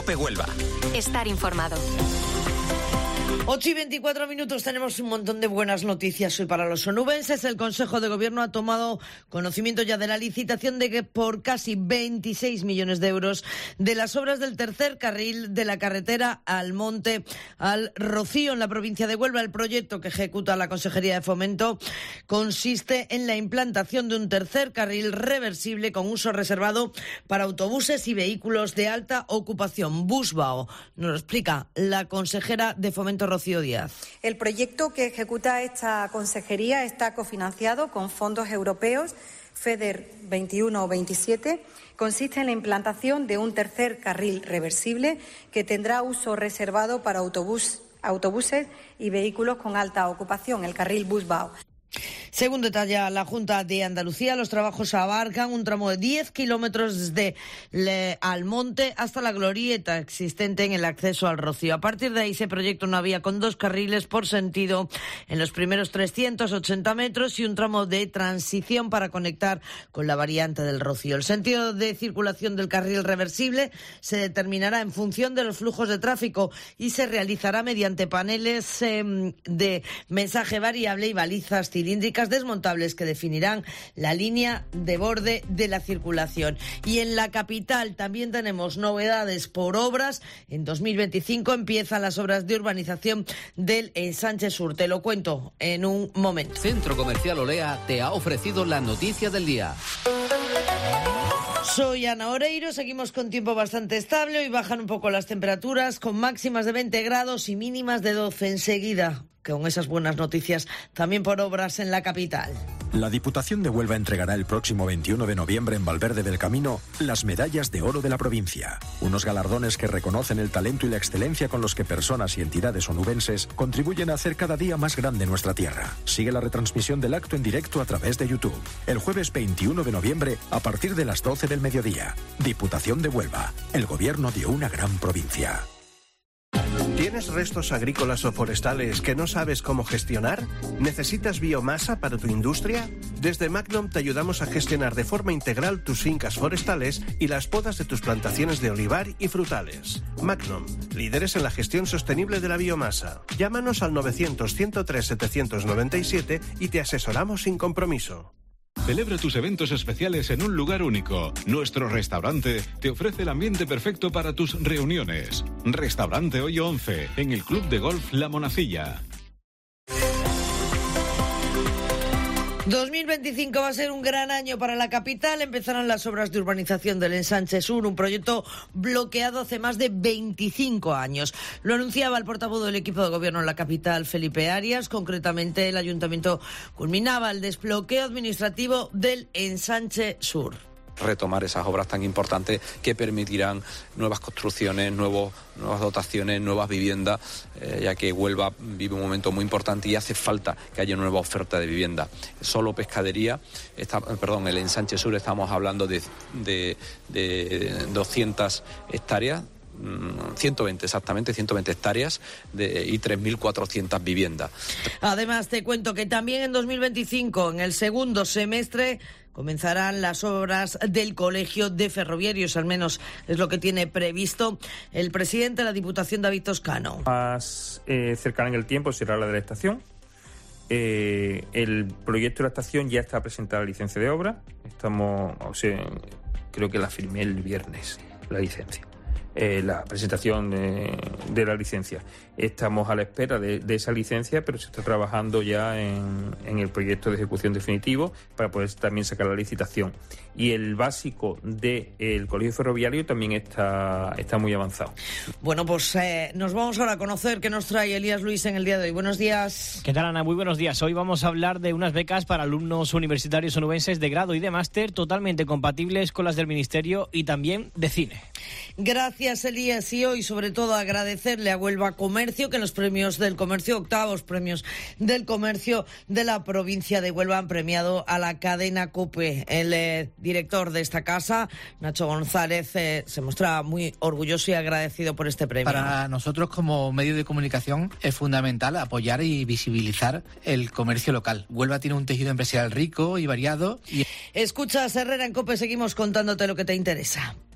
COPE Huelva. Estar informado. 8:24, tenemos un montón de buenas noticias hoy para los onubenses. El Consejo de Gobierno ha tomado conocimiento ya de la licitación de que por casi 26 millones de euros de las obras del tercer carril de la carretera Almonte al Rocío en la provincia de Huelva. El proyecto que ejecuta la Consejería de Fomento consiste en la implantación de un tercer carril reversible con uso reservado para autobuses y vehículos de alta ocupación. Busbao nos lo explica la consejera de Fomento, Rocío Díaz. El proyecto que ejecuta esta consejería está cofinanciado con fondos europeos FEDER 21 o 27. Consiste en la implantación de un tercer carril reversible que tendrá uso reservado para autobuses y vehículos con alta ocupación, el carril Busbao. Según detalla la Junta de Andalucía, los trabajos abarcan un tramo de 10 kilómetros desde Almonte hasta la glorieta existente en el acceso al Rocío. A partir de ahí se proyecta una vía con 2 carriles por sentido en los primeros 380 metros y un tramo de transición para conectar con la variante del Rocío. El sentido de circulación del carril reversible se determinará en función de los flujos de tráfico y se realizará mediante paneles de mensaje variable y balizas cilíndricas desmontables que definirán la línea de borde de la circulación. Y en la capital también tenemos novedades por obras. En 2025 empiezan las obras de urbanización del Ensanche Sur. Te lo cuento en un momento. Centro Comercial Olea te ha ofrecido la noticia del día. Soy Ana Oreiro, seguimos con tiempo bastante estable. Hoy bajan un poco las temperaturas con máximas de 20 grados y mínimas de 12 enseguida. Con esas buenas noticias también por obras en la capital. La Diputación de Huelva entregará el próximo 21 de noviembre en Valverde del Camino las Medallas de Oro de la provincia. Unos galardones que reconocen el talento y la excelencia con los que personas y entidades onubenses contribuyen a hacer cada día más grande nuestra tierra. Sigue la retransmisión del acto en directo a través de YouTube. El jueves 21 de noviembre a partir de las 12 del mediodía. Diputación de Huelva. El gobierno de una gran provincia. ¿Tienes restos agrícolas o forestales que no sabes cómo gestionar? ¿Necesitas biomasa para tu industria? Desde Magnum te ayudamos a gestionar de forma integral tus fincas forestales y las podas de tus plantaciones de olivar y frutales. Magnum, líderes en la gestión sostenible de la biomasa. Llámanos al 900-103-797 y te asesoramos sin compromiso. Celebra tus eventos especiales en un lugar único. Nuestro restaurante te ofrece el ambiente perfecto para tus reuniones. Restaurante Hoyo 11, en el Club de Golf La Monacilla. 2025 va a ser un gran año para la capital. Empezarán las obras de urbanización del Ensanche Sur, un proyecto bloqueado hace más de 25 años. Lo anunciaba el portavoz del equipo de gobierno en la capital, Felipe Arias. Concretamente, el ayuntamiento culminaba el desbloqueo administrativo del Ensanche Sur. Retomar esas obras tan importantes que permitirán nuevas construcciones, nuevas dotaciones, nuevas viviendas, ya que Huelva vive un momento muy importante y hace falta que haya una nueva oferta de vivienda. Solo pescadería, el Ensanche Sur, estamos hablando de 200 hectáreas, 120 hectáreas y 3.400 viviendas. Además, te cuento que también en 2025, en el segundo semestre, comenzarán las obras del Colegio de Ferroviarios, al menos es lo que tiene previsto el presidente de la Diputación, David Toscano. Más cercana en el tiempo será la de la estación. El proyecto de la estación ya está presentada la licencia de obra. Creo que la firmé el viernes, la licencia. La presentación de la licencia. Estamos a la espera de esa licencia, pero se está trabajando ya en el proyecto de ejecución definitivo para poder también sacar la licitación. Y el básico del Colegio Ferroviario también está muy avanzado. Bueno, pues nos vamos ahora a conocer qué nos trae Elías Luis en el día de hoy. Buenos días. ¿Qué tal, Ana? Muy buenos días. Hoy vamos a hablar de unas becas para alumnos universitarios onubenses de grado y de máster totalmente compatibles con las del Ministerio y también de cine. Gracias, Elías. Y hoy, sobre todo, agradecerle a Huelva Comercio que los premios del comercio, octavos premios del comercio de la provincia de Huelva, han premiado a la cadena COPE. El director de esta casa, Nacho González, se mostraba muy orgulloso y agradecido por este premio. Para nosotros, como medio de comunicación, es fundamental apoyar y visibilizar el comercio local. Huelva tiene un tejido empresarial rico y variado. Escuchas Herrera en COPE, seguimos contándote lo que te interesa.